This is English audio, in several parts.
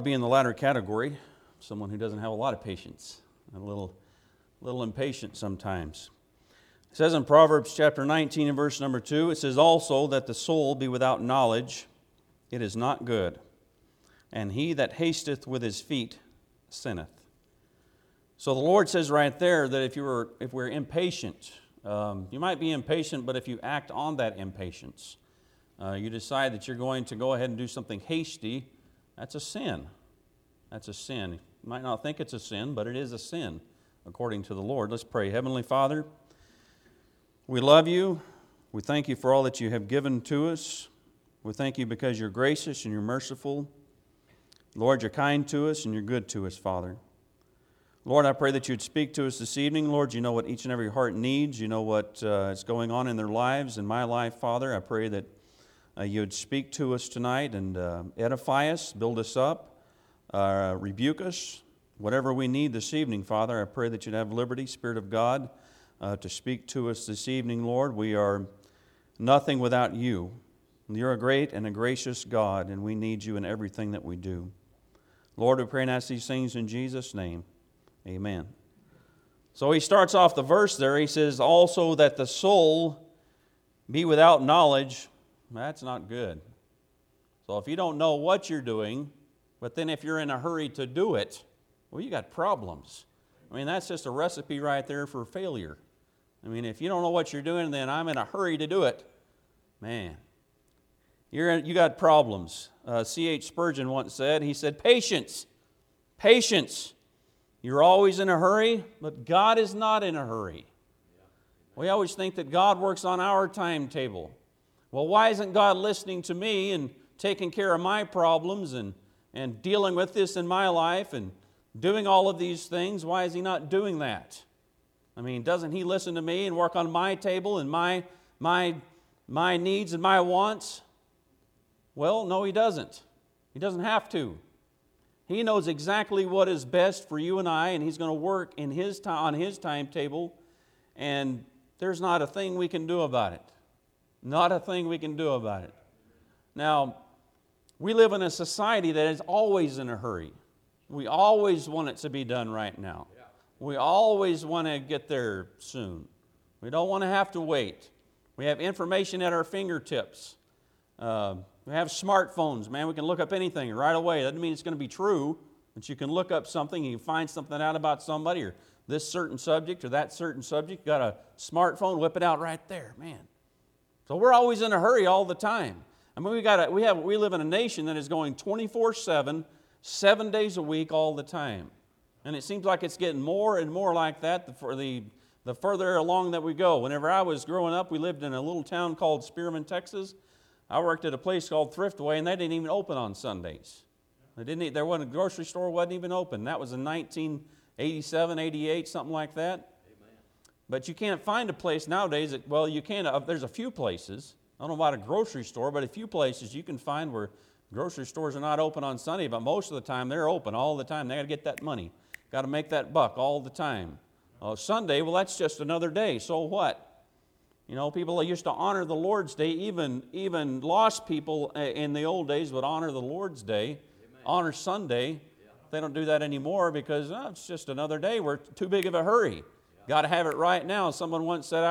be in the latter category, someone who doesn't have a lot of patience, a little impatient sometimes. It says in Proverbs chapter 19 and verse number 2, it says, also that the soul be without knowledge, it is not good. And he that hasteth with his feet sinneth. So the Lord says right there that if we're impatient, you might be impatient, but if you act on that impatience, you decide that you're going to go ahead and do something hasty, that's a sin. That's a sin. You might not think it's a sin, but it is a sin according to the Lord. Let's pray. Heavenly Father, we love you. We thank you for all that you have given to us. We thank you because you're gracious and you're merciful. Lord, you're kind to us and you're good to us, Father. Lord, I pray that you'd speak to us this evening. Lord, you know what each and every heart needs. You know what is going on in their lives, in my life, Father. I pray that you'd speak to us tonight and edify us, build us up, rebuke us, whatever we need this evening, Father. I pray that you'd have liberty, Spirit of God, to speak to us this evening, Lord. We are nothing without you. You're a great and a gracious God, and we need you in everything that we do. Lord, we pray and ask these things in Jesus' name. Amen. So he starts off the verse there. He says, also that the soul be without knowledge. That's not good. So if you don't know what you're doing, but then if you're in a hurry to do it, well, you got problems. I mean, that's just a recipe right there for failure. I mean, if you don't know what you're doing, then I'm in a hurry to do it. Man, you got problems. C.H. Spurgeon once said, he said, patience. You're always in a hurry, but God is not in a hurry. We always think that God works on our timetable. Well, why isn't God listening to me and taking care of my problems and dealing with this in my life and doing all of these things? Why is He not doing that? I mean, doesn't He listen to me and work on my table and my needs and my wants? Well, no, He doesn't. He doesn't have to. He knows exactly what is best for you and I, and He's going to work in on His timetable, and there's not a thing we can do about it. Not a thing we can do about it. Now, we live in a society that is always in a hurry. We always want it to be done right now. We always want to get there soon. We don't want to have to wait. We have information at our fingertips. We have smartphones. Man, we can look up anything right away. That doesn't mean it's going to be true, but you can look up something, you can find something out about somebody or this certain subject or that certain subject. You got a smartphone, whip it out right there, man. So we're always in a hurry all the time. I mean, we live in a nation that is going 24/7, 7 days a week, all the time. And it seems like it's getting more and more like that the further along that we go. Whenever I was growing up, we lived in a little town called Spearman, Texas. I worked at a place called Thriftway, and they didn't even open on Sundays. There wasn't a grocery store, wasn't even open. That was in 1987, 88, something like that. But you can't find a place nowadays you can. There's a few places. I don't know about a grocery store, but a few places you can find where grocery stores are not open on Sunday, but most of the time they're open all the time. They got to get that money. Got to make that buck all the time. Sunday, well, that's just another day. So what? You know, people used to honor the Lord's Day. Even lost people in the old days would honor the Lord's Day, honor Sunday. They don't do that anymore because it's just another day. We're too big of a hurry. Got to have it right now. Someone once said,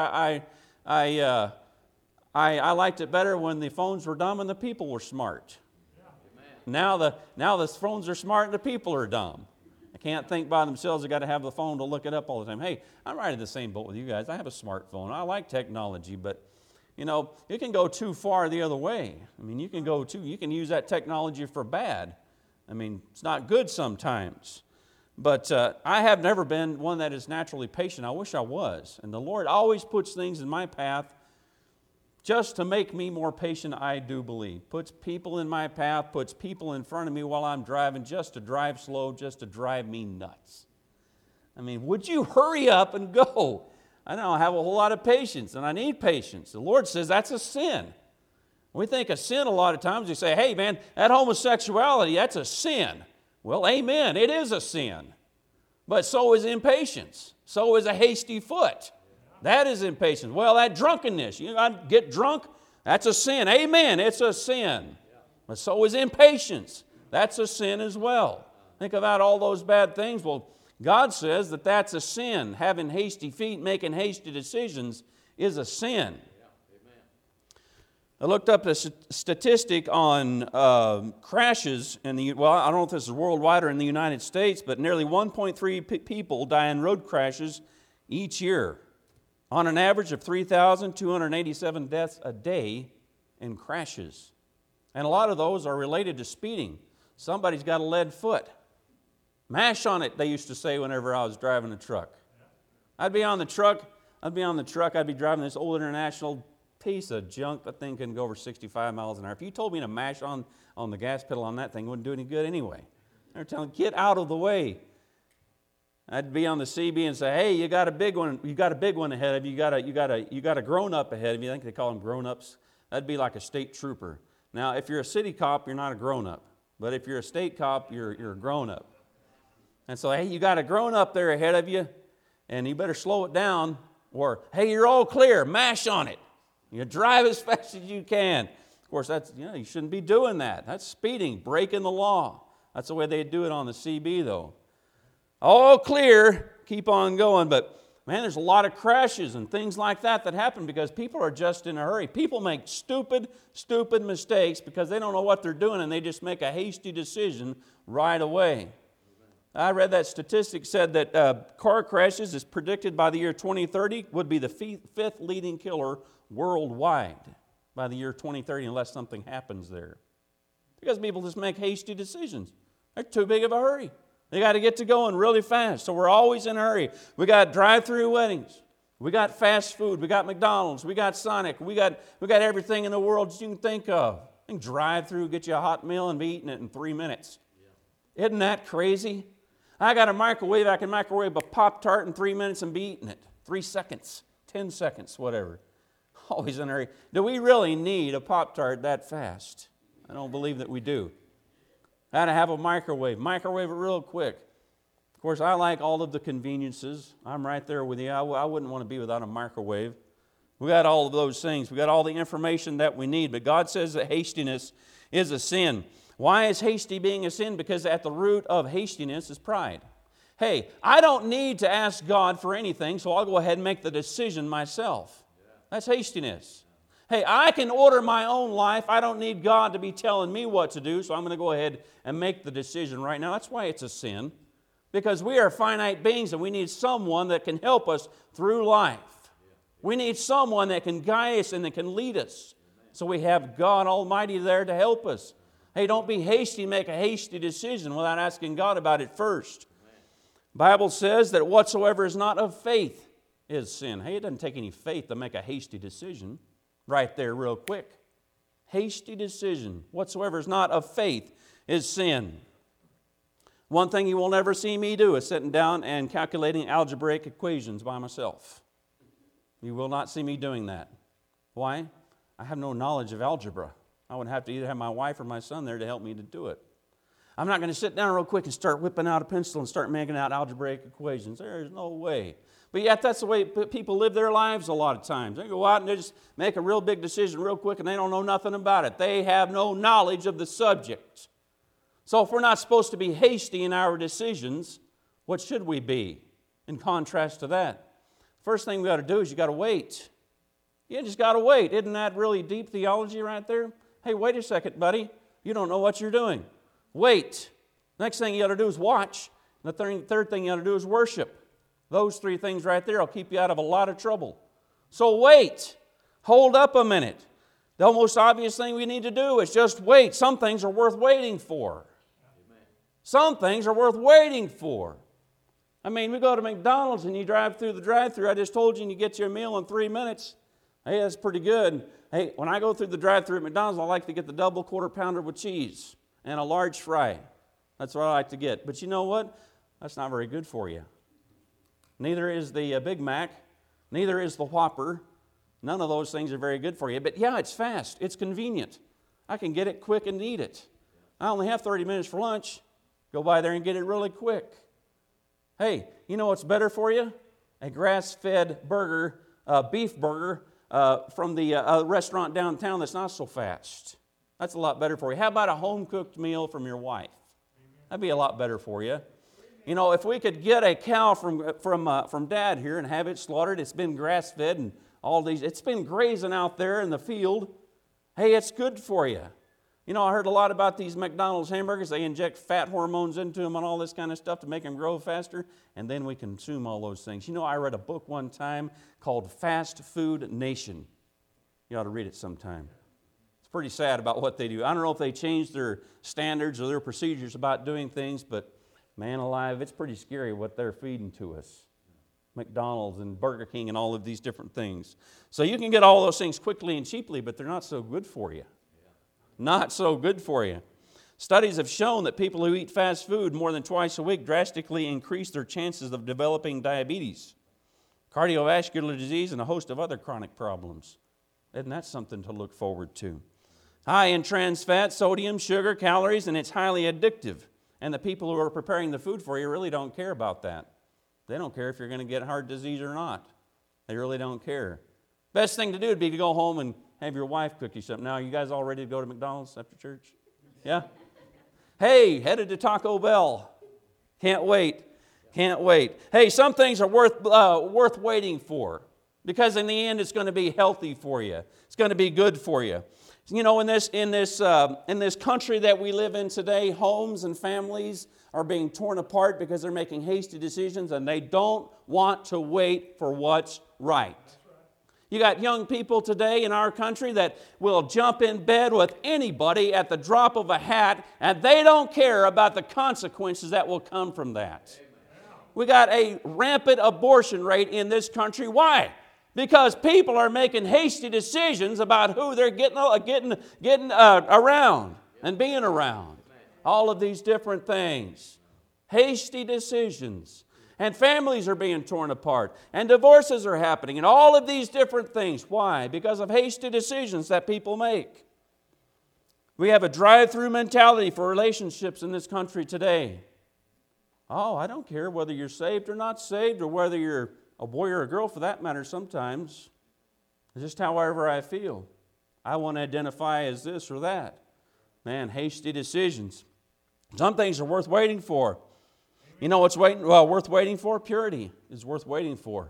I liked it better when the phones were dumb and the people were smart. Now the phones are smart and the people are dumb. They can't think by themselves. They got to have the phone to look it up all the time. Hey, I'm right in the same boat with you guys. I have a smartphone. I like technology, but it can go too far the other way. I mean, you can use that technology for bad. I mean, it's not good sometimes. But I have never been one that is naturally patient. I wish I was. And the Lord always puts things in my path just to make me more patient, I do believe. Puts people in my path, puts people in front of me while I'm driving just to drive slow, just to drive me nuts. I mean, would you hurry up and go? I don't have a whole lot of patience, and I need patience. The Lord says that's a sin. We think of sin a lot of times. We say, hey, man, that homosexuality, that's a sin. Well, amen, it is a sin. But so is impatience. So is a hasty foot. That is impatience. Well, that drunkenness, I get drunk, that's a sin. Amen, it's a sin. But so is impatience. That's a sin as well. Think about all those bad things. Well, God says that that's a sin. Having hasty feet, making hasty decisions is a sin. I looked up a statistic on crashes I don't know if this is worldwide or in the United States, but nearly 1.3 people die in road crashes each year, on an average of 3,287 deaths a day in crashes. And a lot of those are related to speeding. Somebody's got a lead foot. Mash on it, they used to say whenever I was driving a truck. I'd be on the truck, I'd be driving this old International piece of junk. That thing can go over 65 miles an hour. If you told me to mash on the gas pedal on that thing, it wouldn't do any good anyway. They're telling, get out of the way. I'd be on the CB and say, hey, you got a big one ahead of you. You got a grown-up ahead of you. I think they call them grown-ups. That'd be like a state trooper. Now, if you're a city cop, you're not a grown-up. But if you're a state cop, you're a grown-up. And so, hey, you got a grown-up there ahead of you, and you better slow it down. Or, hey, you're all clear, mash on it. You drive as fast as you can. Of course, you shouldn't be doing that. That's speeding, breaking the law. That's the way they do it on the CB, though. All clear, keep on going. But, man, there's a lot of crashes and things like that happen because people are just in a hurry. People make stupid mistakes because they don't know what they're doing, and they just make a hasty decision right away. I read that statistic said that car crashes is predicted by the year 2030 would be the fifth leading killer worldwide by the year 2030 unless something happens there. Because people just make hasty decisions. They're too big of a hurry. They got to get to going really fast. So we're always in a hurry. We got drive-through weddings. We got fast food. We got McDonald's. We got Sonic. We got everything in the world that you can think of. You can drive through, get you a hot meal, and be eating it in 3 minutes. Yeah. Isn't that crazy? I got a microwave. I can microwave a Pop-Tart in 3 minutes and be eating it. 3 seconds, 10 seconds, whatever. Always in a hurry. Do we really need a Pop-Tart that fast? I don't believe that we do. I had to have a microwave it real quick. Of course, I like all of the conveniences. I'm right there with you. I wouldn't want to be without a microwave. We got all of those things. We got all the information that we need. But God says that hastiness is a sin. Why is hasty being a sin? Because at the root of hastiness is pride. Hey, I don't need to ask God for anything, so I'll go ahead and make the decision myself. That's hastiness. Hey, I can order my own life. I don't need God to be telling me what to do, so I'm going to go ahead and make the decision right now. That's why it's a sin. Because we are finite beings and we need someone that can help us through life. We need someone that can guide us and that can lead us. So we have God Almighty there to help us. Hey, don't be hasty, make a hasty decision without asking God about it first. The Bible says that whatsoever is not of faith is sin. Hey, it doesn't take any faith to make a hasty decision. Right there real quick. Hasty decision. Whatsoever is not of faith is sin. One thing you will never see me do is sitting down and calculating algebraic equations by myself. You will not see me doing that. Why? I have no knowledge of algebra. I would have to either have my wife or my son there to help me to do it. I'm not going to sit down real quick and start whipping out a pencil and start making out algebraic equations. There's no way. But yet that's the way people live their lives a lot of times. They go out and they just make a real big decision real quick and they don't know nothing about it. They have no knowledge of the subject. So if we're not supposed to be hasty in our decisions, what should we be in contrast to that? First thing we got to do is you got to wait. You just got to wait. Isn't that really deep theology right there? Hey, wait a second, buddy. You don't know what you're doing. Wait. Next thing you got to do is watch. The third thing you got to do is worship. Those three things right there will keep you out of a lot of trouble. So wait. Hold up a minute. The most obvious thing we need to do is just wait. Some things are worth waiting for. Some things are worth waiting for. I mean, we go to McDonald's and you drive through the drive-thru. I just told you and you get your meal in 3 minutes. Hey, that's pretty good. Hey, when I go through the drive-thru at McDonald's, I like to get the double quarter pounder with cheese and a large fry. That's what I like to get. But you know what? That's not very good for you. Neither is the Big Mac. Neither is the Whopper. None of those things are very good for you. But yeah, it's fast. It's convenient. I can get it quick and eat it. I only have 30 minutes for lunch. Go by there and get it really quick. Hey, you know what's better for you? A grass-fed burger, beef burger from the restaurant downtown that's not so fast. That's a lot better for you. How about a home-cooked meal from your wife? That'd be a lot better for you. You know, if we could get a cow from Dad here and have it slaughtered, it's been grass-fed and all these, it's been grazing out there in the field. Hey, it's good for you. You know, I heard a lot about these McDonald's hamburgers. They inject fat hormones into them and all this kind of stuff to make them grow faster, and then we consume all those things. You know, I read a book one time called Fast Food Nation. You ought to read it sometime. It's pretty sad about what they do. I don't know if they changed their standards or their procedures about doing things, but man alive, it's pretty scary what they're feeding to us. McDonald's and Burger King and all of these different things. So you can get all those things quickly and cheaply, but they're not so good for you. Not so good for you. Studies have shown that people who eat fast food more than twice a week drastically increase their chances of developing diabetes, cardiovascular disease, and a host of other chronic problems. Isn't that something to look forward to? High in trans fat, sodium, sugar, calories, and it's highly addictive. And the people who are preparing the food for you really don't care about that. They don't care if you're going to get heart disease or not. They really don't care. Best thing to do would be to go home and have your wife cook you something. Now, are you guys all ready to go to McDonald's after church? Yeah? Hey, headed to Taco Bell. Can't wait. Can't wait. Hey, some things are worth waiting for, because in the end, it's going to be healthy for you. It's going to be good for you. You know, in this country that we live in today, homes and families are being torn apart because they're making hasty decisions and they don't want to wait for what's right. You got young people today in our country that will jump in bed with anybody at the drop of a hat, and they don't care about the consequences that will come from that. We got a rampant abortion rate in this country. Why? Because people are making hasty decisions about who they're getting around and being around. All of these different things. Hasty decisions. And families are being torn apart. And divorces are happening. And all of these different things. Why? Because of hasty decisions that people make. We have a drive-through mentality for relationships in this country today. Oh, I don't care whether you're saved or not saved, or whether you're a boy or a girl for that matter sometimes. It's just however I feel. I want to identify as this or that. Man, hasty decisions. Some things are worth waiting for. You know what's worth waiting for? Purity is worth waiting for.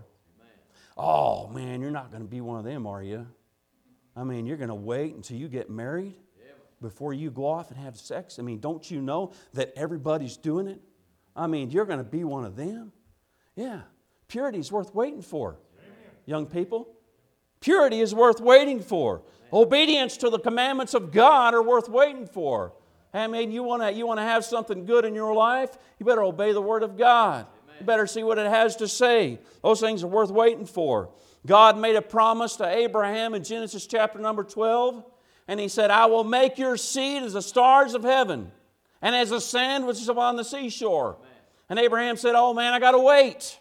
Oh, man, you're not going to be one of them, are you? I mean, you're going to wait until you get married before you go off and have sex? I mean, don't you know that everybody's doing it? I mean, you're going to be one of them? Yeah. Purity is worth waiting for, young people. Purity is worth waiting for. Obedience to the commandments of God are worth waiting for. I mean, you want to have something good in your life, you better obey the Word of God. You better see what it has to say. Those things are worth waiting for. God made a promise to Abraham in Genesis chapter number 12, and He said, I will make your seed as the stars of heaven and as the sand which is upon the seashore. And Abraham said, oh man, I got to wait.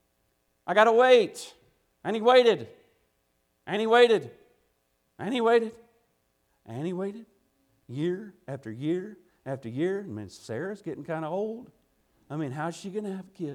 I got to wait. And he waited. And he waited. And he waited. And he waited. Year after year after year. I mean, Sarah's getting kind of old. I mean, how's she going to have a kid?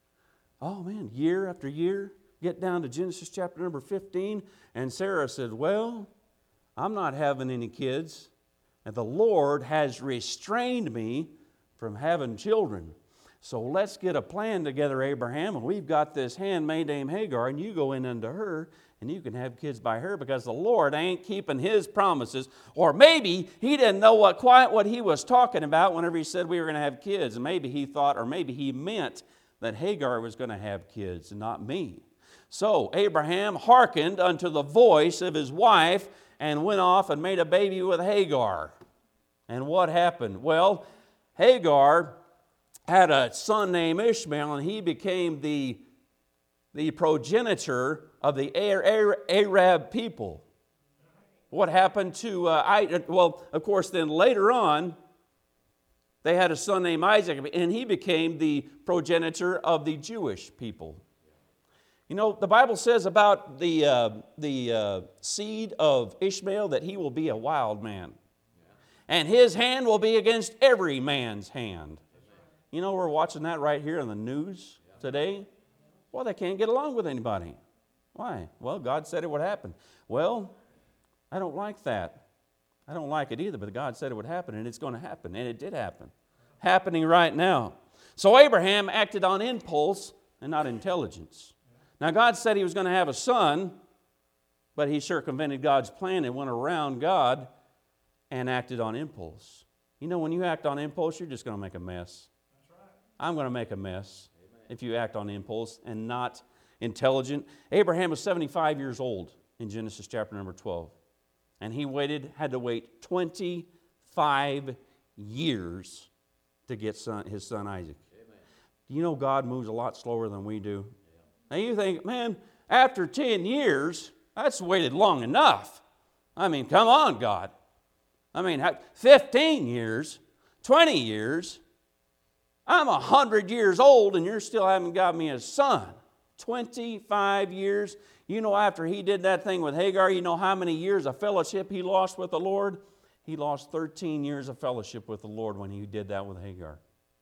Oh, man, year after year. Get down to Genesis chapter number 15. And Sarah said, well, I'm not having any kids. And the Lord has restrained me from having children. So let's get a plan together, Abraham, and we've got this handmaid named Hagar, and you go in unto her, and you can have kids by her, because the Lord ain't keeping His promises. Or maybe He didn't know quite what He was talking about whenever He said we were going to have kids. And maybe He thought, or maybe He meant that Hagar was going to have kids and not me. So Abraham hearkened unto the voice of his wife and went off and made a baby with Hagar. And what happened? Well, Hagar had a son named Ishmael, and he became the progenitor of the Arab people. What happened to, well, of course, then later on, they had a son named Isaac, and he became the progenitor of the Jewish people. You know, the Bible says about the seed of Ishmael that he will be a wild man. And his hand will be against every man's hand. You know, we're watching that right here on the news today. Well, they can't get along with anybody. Why? Well, God said it would happen. Well, I don't like that. I don't like it either, but God said it would happen, and it's going to happen, and it did happen. Happening right now. So Abraham acted on impulse and not intelligence. Now God said he was going to have a son, but he circumvented God's plan and went around God and acted on impulse. You know, when you act on impulse, you're just going to make a mess. That's right. I'm going to make a mess if you act on impulse and not intelligent. Abraham was 75 years old in Genesis chapter number 12. And he had to wait 25 years to get his son Isaac. Amen. You know God moves a lot slower than we do. Yeah. Now you think, man, after 10 years, that's waited long enough. I mean, come on, God. I mean, 15 years, 20 years. I'm 100 years old and you still haven't got me a son. 25 years. You know, after he did that thing with Hagar, you know how many years of fellowship he lost with the Lord? He lost 13 years of fellowship with the Lord when he did that with Hagar.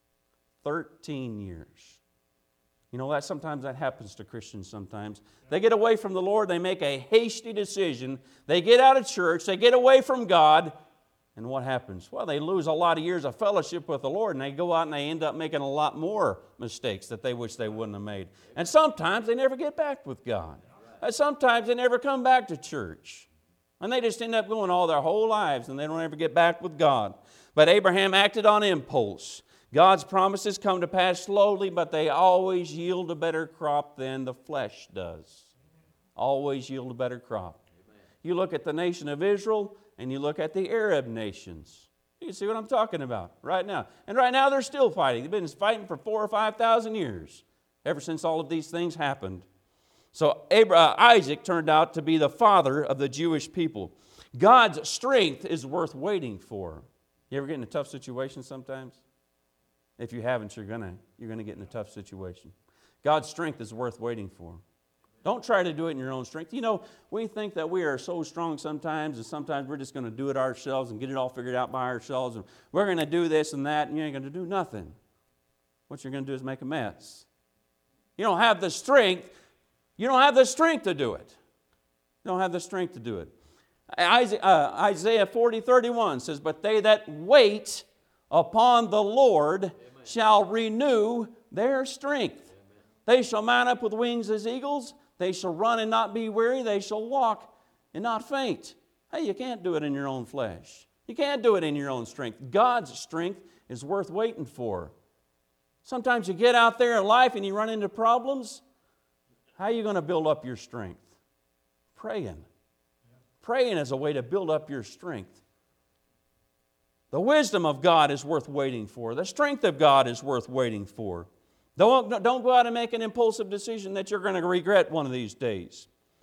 13 years. You know, sometimes that happens to Christians sometimes. They get away from the Lord, they make a hasty decision, they get out of church, they get away from God, and what happens? Well, they lose a lot of years of fellowship with the Lord, and they go out and they end up making a lot more mistakes that they wish they wouldn't have made. And sometimes they never get back with God. And sometimes they never come back to church. And they just end up going all their whole lives, and they don't ever get back with God. But Abraham acted on impulse. God's promises come to pass slowly, but they always yield a better crop than the flesh does. Always yield a better crop. You look at the nation of Israel, and you look at the Arab nations. You can see what I'm talking about right now. And right now they're still fighting. They've been fighting for 4,000 or 5,000 years, ever since all of these things happened. So Isaac turned out to be the father of the Jewish people. God's strength is worth waiting for. You ever get in a tough situation sometimes? If you haven't, you're gonna get in a tough situation. God's strength is worth waiting for. Don't try to do it in your own strength. You know, we think that we are so strong sometimes, and sometimes we're just going to do it ourselves and get it all figured out by ourselves, and we're going to do this and that, and you ain't going to do nothing. What you're going to do is make a mess. You don't have the strength. You don't have the strength to do it. You don't have the strength to do it. Isaiah 40:31 says, "But they that wait upon the Lord shall renew their strength. They shall mount up with wings as eagles. They shall run and not be weary. They shall walk and not faint." Hey, you can't do it in your own flesh. You can't do it in your own strength. God's strength is worth waiting for. Sometimes you get out there in life and you run into problems. How are you going to build up your strength? Praying. Praying is a way to build up your strength. The wisdom of God is worth waiting for. The strength of God is worth waiting for. Don't go out and make an impulsive decision that you're going to regret one of these days.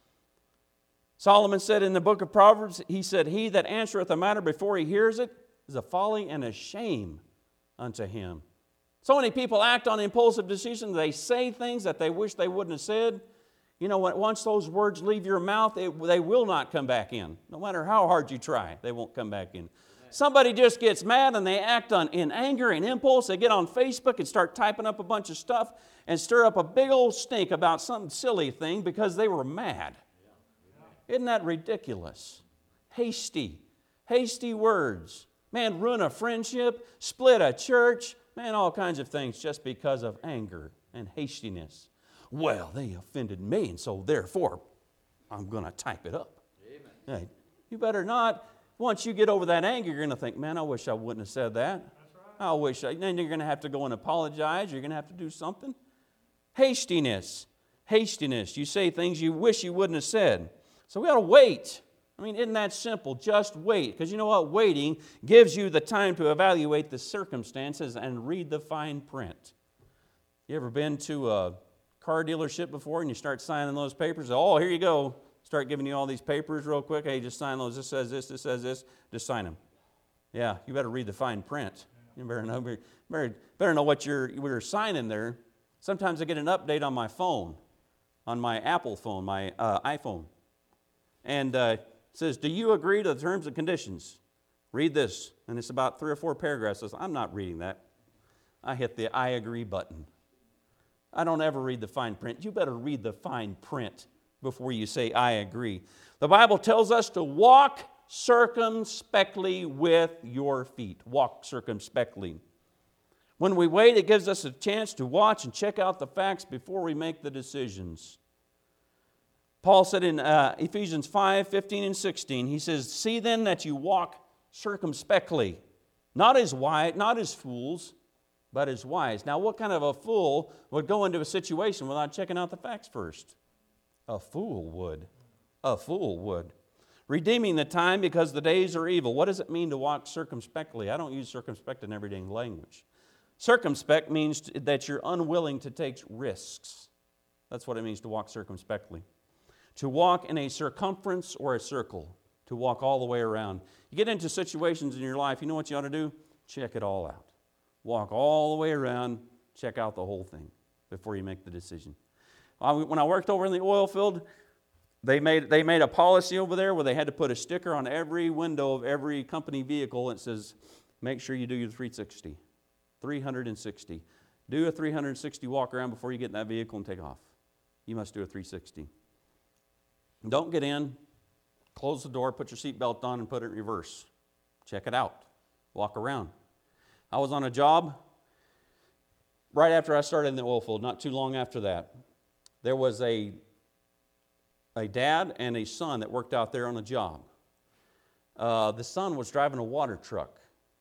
Solomon said in the book of Proverbs, he said, "He that answereth a matter before he hears it is a folly and a shame unto him." So many people act on impulsive decisions. They say things that they wish they wouldn't have said. You know, once those words leave your mouth, they will not come back in. No matter how hard you try, they won't come back in. Somebody just gets mad and they act in anger and impulse. They get on Facebook and start typing up a bunch of stuff and stir up a big old stink about some silly thing because they were mad. Isn't that ridiculous? Hasty words. Man, ruin a friendship, split a church, man, all kinds of things just because of anger and hastiness. Well, they offended me, and so therefore I'm going to type it up. Amen. Hey, you better not. Once you get over that anger, you're going to think, man, I wish I wouldn't have said that. That's right. Then you're going to have to go and apologize. You're going to have to do something. Hastiness. You say things you wish you wouldn't have said. So we got to wait. I mean, isn't that simple? Just wait. Because you know what? Waiting gives you the time to evaluate the circumstances and read the fine print. You ever been to a car dealership before and you start signing those papers? Oh, here you go. Start giving you all these papers real quick. Hey, just sign those. This says this, this says this. Just sign them. Yeah, you better read the fine print. You better know what you're signing there. Sometimes I get an update on my phone, on my Apple phone, my iPhone. And it says, "Do you agree to the terms and conditions?" Read this. And it's about 3 or 4 paragraphs. It says, I'm not reading that. I hit the I agree button. I don't ever read the fine print. You better read the fine print before you say, I agree. The Bible tells us to walk circumspectly with your feet. Walk circumspectly. When we wait, it gives us a chance to watch and check out the facts before we make the decisions. Paul said in Ephesians 5:15 and 16, he says, "See then that you walk circumspectly, not as fools, but as wise." Now, what kind of a fool would go into a situation without checking out the facts first? A fool would. A fool would. Redeeming the time because the days are evil. What does it mean to walk circumspectly? I don't use circumspect in everyday language. Circumspect means that you're unwilling to take risks. That's what it means to walk circumspectly. To walk in a circumference or a circle. To walk all the way around. You get into situations in your life, you know what you ought to do? Check it all out. Walk all the way around, check out the whole thing before you make the decision. When I worked over in the oil field, they made a policy over there where they had to put a sticker on every window of every company vehicle that says, make sure you do your 360. 360. Do a 360 walk around before you get in that vehicle and take off. You must do a 360. Don't get in, close the door, put your seatbelt on, and put it in reverse. Check it out. Walk around. I was on a job right after I started in the oil field, not too long after that. There was a dad and a son that worked out there on a job. The son was driving a water truck.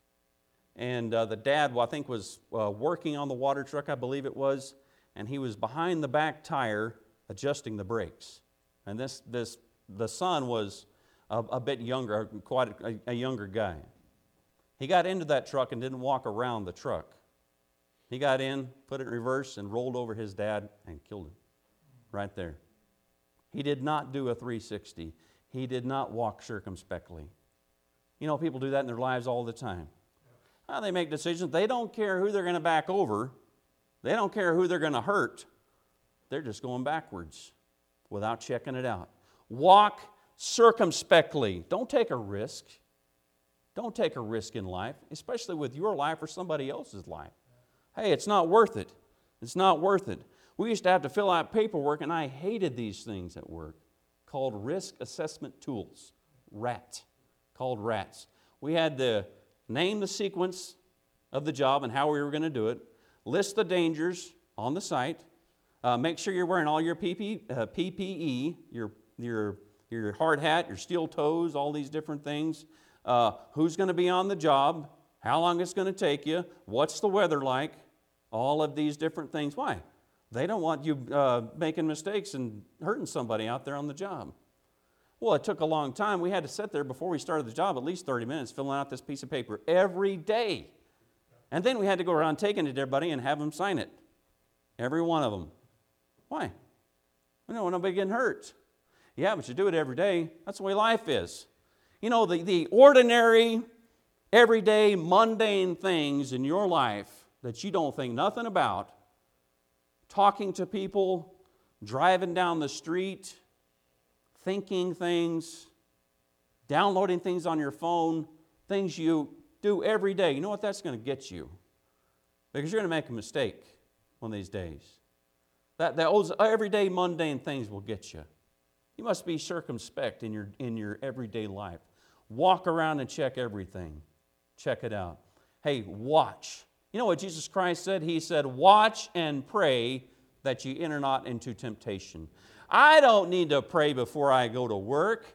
And the dad, I think, was working on the water truck, I believe it was, and he was behind the back tire adjusting the brakes. And the son was a bit younger, quite a younger guy. He got into that truck and didn't walk around the truck. He got in, put it in reverse, and rolled over his dad and killed him right there. He did not do a 360. He did not walk circumspectly. You know, people do that in their lives all the time. They make decisions. They don't care who they're going to back over. They don't care who they're going to hurt. They're just going backwards without checking it out. Walk circumspectly. Don't take a risk. Don't take a risk in life, especially with your life or somebody else's life. Hey, it's not worth it. It's not worth it. We used to have to fill out paperwork, and I hated these things at work, called risk assessment tools, RAT, called RATs. We had to name the sequence of the job and how we were going to do it, list the dangers on the site, make sure you're wearing all your PPE, your hard hat, your steel toes, all these different things, who's going to be on the job, how long it's going to take you, what's the weather like, all of these different things. Why? They don't want you making mistakes and hurting somebody out there on the job. Well, it took a long time. We had to sit there before we started the job at least 30 minutes filling out this piece of paper every day. And then we had to go around taking it to everybody and have them sign it. Every one of them. Why? We don't want nobody getting hurt. Yeah, but you do it every day. That's the way life is. You know, the ordinary, everyday, mundane things in your life that you don't think nothing about, talking to people, driving down the street, thinking things, downloading things on your phone, things you do every day. You know what that's going to get you? Because you're going to make a mistake one of these days. Those everyday mundane things will get you. You must be circumspect in your everyday life. Walk around and check everything. Check it out. Hey, watch. You know what Jesus Christ said? He said, watch and pray that you enter not into temptation. I don't need to pray before I go to work.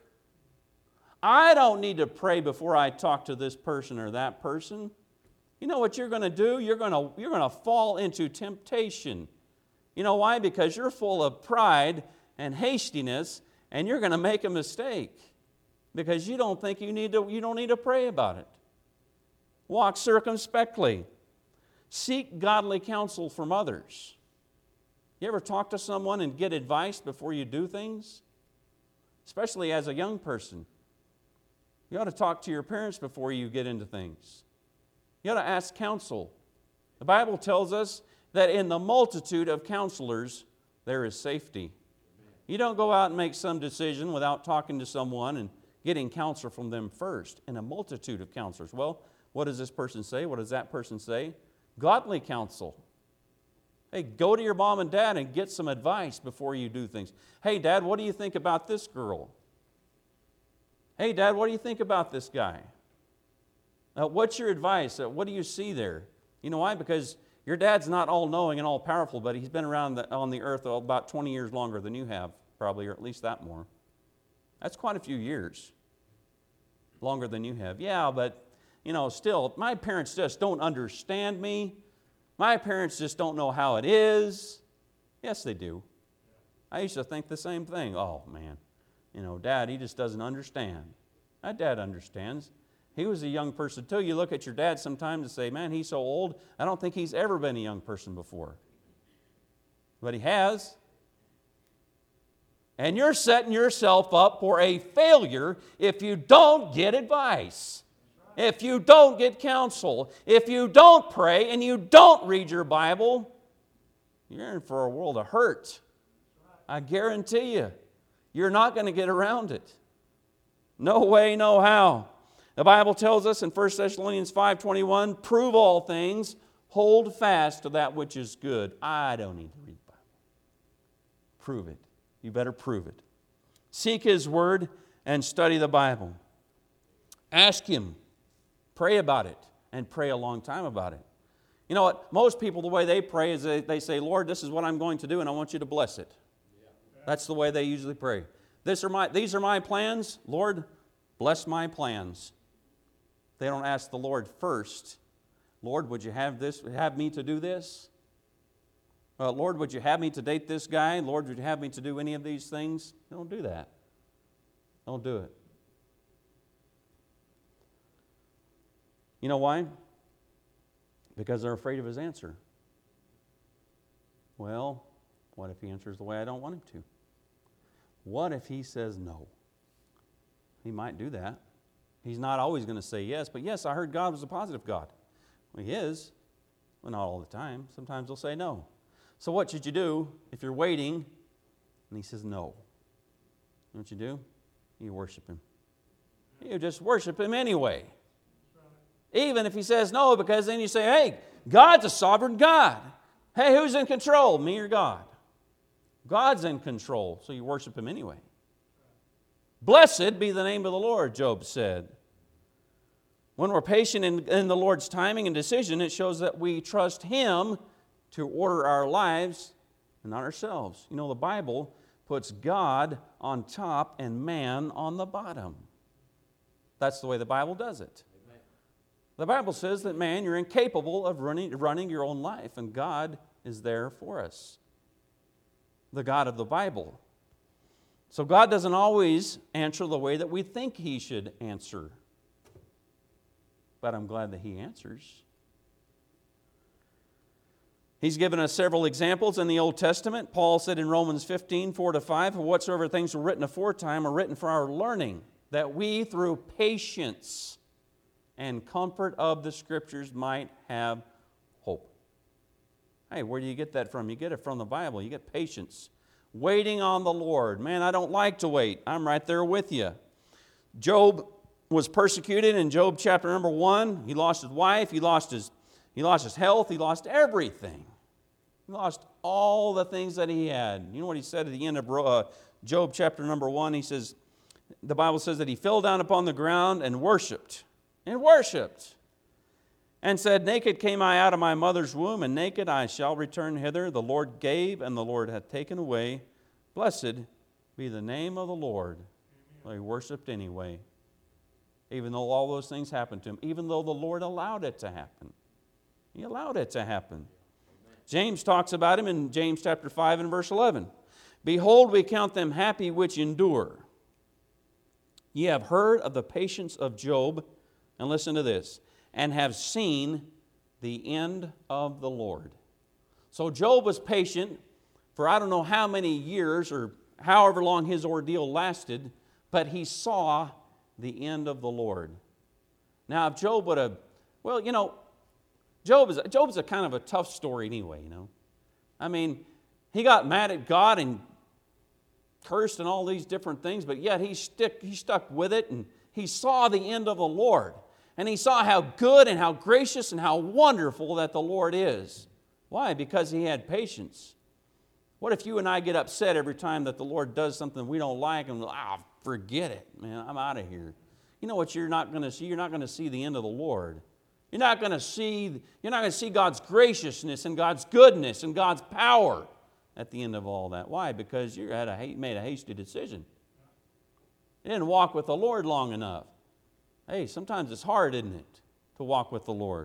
I don't need to pray before I talk to this person or that person. You know what you're going to do? You're going to fall into temptation. You know why? Because you're full of pride and hastiness, and you're going to make a mistake because you don't think you don't need to pray about it. Walk circumspectly. Seek godly counsel from others. You ever talk to someone and get advice before you do things? Especially as a young person. You ought to talk to your parents before you get into things. You ought to ask counsel. The Bible tells us that in the multitude of counselors, there is safety. You don't go out and make some decision without talking to someone and getting counsel from them first. In a multitude of counselors. Well, what does this person say? What does that person say? Godly counsel. Hey, go to your mom and dad and get some advice before you do things. Hey, Dad, what do you think about this girl? Hey, Dad, what do you think about this guy? What's your advice? What do you see there? You know why? Because your dad's not all-knowing and all-powerful, but he's been around on the earth about 20 years longer than you have, probably, or at least that more. That's quite a few years longer than you have. Yeah, but, still, my parents just don't understand me. My parents just don't know how it is. Yes, they do. I used to think the same thing. Oh, man, Dad, he just doesn't understand. My dad understands. He was a young person too. You look at your dad sometimes and say, man, he's so old, I don't think he's ever been a young person before. But he has. And you're setting yourself up for a failure if you don't get advice, if you don't get counsel, if you don't pray and you don't read your Bible. You're in for a world of hurt. I guarantee you. You're not going to get around it. No way, no how. The Bible tells us in 1 Thessalonians 5:21, prove all things, hold fast to that which is good. I don't need to read the Bible. Prove it. You better prove it. Seek His Word and study the Bible. Ask Him. Pray about it. And pray a long time about it. You know what? Most people, the way they pray is they say, Lord, this is what I'm going to do, and I want you to bless it. That's the way they usually pray. These are my plans. Lord, bless my plans. They don't ask the Lord first, Lord, would you have me to do this? Lord, would you have me to date this guy? Lord, would you have me to do any of these things? They don't do that. Don't do it. You know why? Because they're afraid of His answer. Well, what if He answers the way I don't want Him to? What if He says no? He might do that. He's not always going to say yes, but yes, I heard God was a positive God. Well, He is. Well, not all the time. Sometimes He'll say no. So what should you do if you're waiting and He says no? You know what you do? You worship Him. You just worship Him anyway. Even if He says no, because then you say, hey, God's a sovereign God. Hey, who's in control, me or God? God's in control, so you worship Him anyway. Blessed be the name of the Lord, Job said. When we're patient in the Lord's timing and decision, it shows that we trust Him to order our lives and not ourselves. You know, the Bible puts God on top and man on the bottom. That's the way the Bible does it. Amen. The Bible says that, man, you're incapable of running your own life, and God is there for us. The God of the Bible. So God doesn't always answer the way that we think He should answer. But I'm glad that He answers. He's given us several examples in the Old Testament. Paul said in Romans 15:4-5, for whatsoever things were written aforetime are written for our learning, that we through patience and comfort of the Scriptures might have hope. Hey, where do you get that from? You get it from the Bible. You get patience. Waiting on the Lord. Man, I don't like to wait. I'm right there with you. Job was persecuted in Job chapter number 1. He lost his wife. He lost his health. He lost everything. He lost all the things that he had. You know what he said at the end of Job chapter number 1? He says, the Bible says that he fell down upon the ground and worshiped. And said, naked came I out of my mother's womb, and naked I shall return hither. The Lord gave, and the Lord hath taken away. Blessed be the name of the Lord. Well, he worshiped anyway, even though all those things happened to him, even though the Lord allowed it to happen. He allowed it to happen. James talks about him in James chapter 5 and verse 11. Behold, we count them happy which endure. Ye have heard of the patience of Job, and listen to this, and have seen the end of the Lord. So Job was patient for I don't know how many years or however long his ordeal lasted, but he saw the end of the Lord. Now, if Job would have, well, you know, Job's a kind of a tough story anyway, you know. I mean, he got mad at God and cursed and all these different things, but yet he stuck with it, and he saw the end of the Lord. And he saw how good and how gracious and how wonderful that the Lord is. Why? Because he had patience. What if you and I get upset every time that the Lord does something we don't like, and forget it, man, I'm out of here. You know what you're not going to see? You're not going to see the end of the Lord. You're not going to see God's graciousness and God's goodness and God's power at the end of all that. Why? Because you made a hasty decision. You didn't walk with the Lord long enough. Hey, sometimes it's hard, isn't it, to walk with the Lord?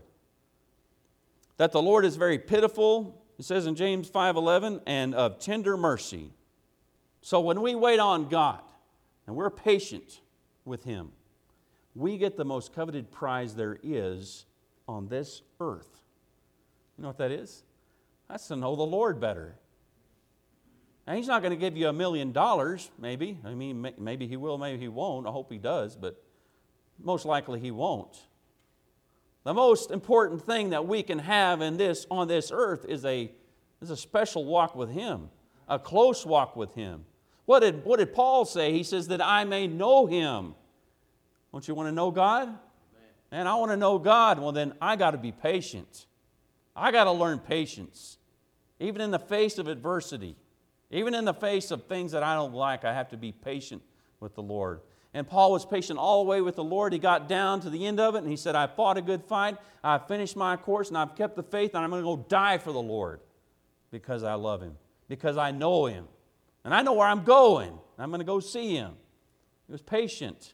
That the Lord is very pitiful, it says in James 5:11, and of tender mercy. So when we wait on God and we're patient with Him, we get the most coveted prize there is on this earth. You know what that is? That's to know the Lord better. Now, He's not going to give you $1 million, maybe. I mean, maybe He will, maybe He won't. I hope He does, but most likely He won't. The most important thing that we can have on this earth is a special walk with Him, a close walk with Him. What did Paul say? He says that I may know Him. Don't you want to know God? Man, I want to know God. Well, then I got to be patient. I got to learn patience. Even in the face of adversity, even in the face of things that I don't like, I have to be patient with the Lord. And Paul was patient all the way with the Lord. He got down to the end of it and he said, I fought a good fight, I've finished my course, and I've kept the faith, and I'm going to go die for the Lord because I love Him, because I know Him. And I know where I'm going. I'm going to go see Him. He was patient.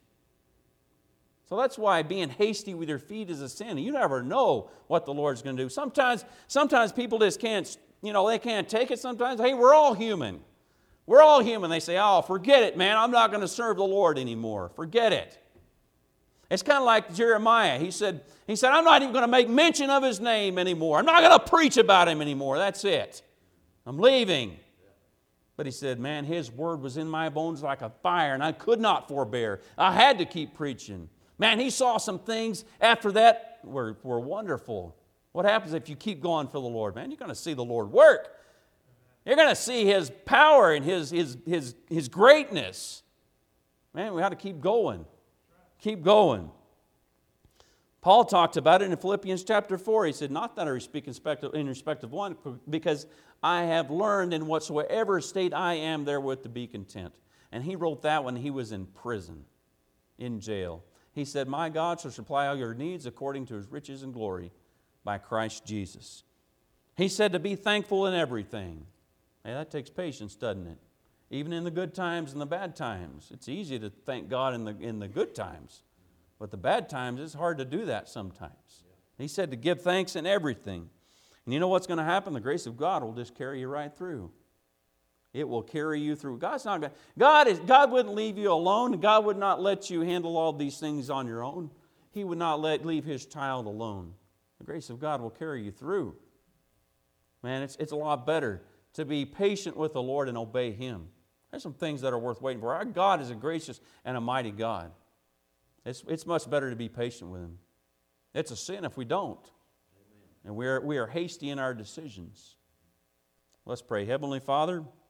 So that's why being hasty with your feet is a sin. You never know what the Lord's going to do. Sometimes people just can't, they can't take it sometimes. Hey, we're all human. We're all human. They say, oh, forget it, man. I'm not going to serve the Lord anymore. Forget it. It's kind of like Jeremiah. He said, I'm not even going to make mention of His name anymore. I'm not going to preach about Him anymore. That's it. I'm leaving. But he said, man, His word was in my bones like a fire, and I could not forbear. I had to keep preaching. Man, he saw some things after that were wonderful. What happens if you keep going for the Lord? Man, you're going to see the Lord work. You're going to see His power and His greatness. Man, we got to keep going. Keep going. Paul talked about it in Philippians chapter 4. He said, not that I speak in respect of one, because I have learned in whatsoever state I am therewith to be content. And he wrote that when he was in prison, in jail. He said, my God shall supply all your needs according to His riches and glory by Christ Jesus. He said to be thankful in everything. Hey, that takes patience, doesn't it? Even in the good times and the bad times. It's easy to thank God in the good times. But the bad times, it's hard to do that sometimes. He said to give thanks in everything. And you know what's going to happen? The grace of God will just carry you right through. It will carry you through. God wouldn't leave you alone. God would not let you handle all these things on your own. He would not leave His child alone. The grace of God will carry you through. Man, it's a lot better to be patient with the Lord and obey Him. There's some things that are worth waiting for. Our God is a gracious and a mighty God. It's much better to be patient with Him. It's a sin if we don't. Amen. And we are hasty in our decisions. Let's pray. Heavenly Father,